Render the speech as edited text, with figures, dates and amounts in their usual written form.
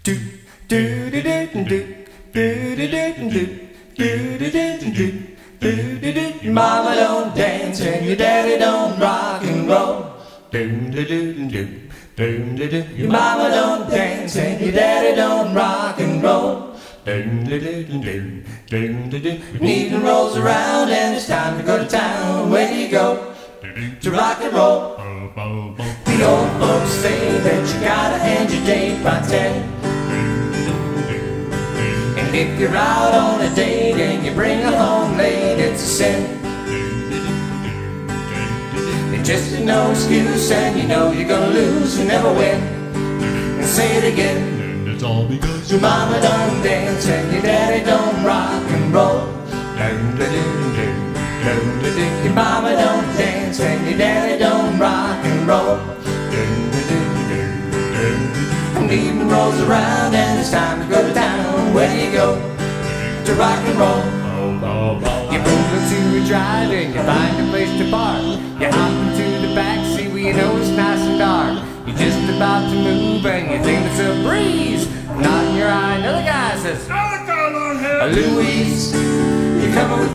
Mama don't dance and your daddy don't rock and roll. Your mama don't dance and your daddy don't rock and roll. Evening rolls around and it's time to go to town. Where do you go to rock and roll? The old folks say that you gotta end your day by 10. And if you're out on a date and you bring her home late, it's a sin. It's just no excuse and you know you're gonna lose and never win. And say it again. And it's all because your mama don't dance and your daddy don't rock and roll. Your mama don't dance and your daddy don't rock and roll. And evening rolls around and it's time to go to town. Where do you go to rock and roll? You pull into a drive and you find a place to park. You hop into the back seat where you know it's nice and dark. You're just about to move and you think it's a breeze. Not in your eye, another guy says, "Oh, come on here, Louise, you coming with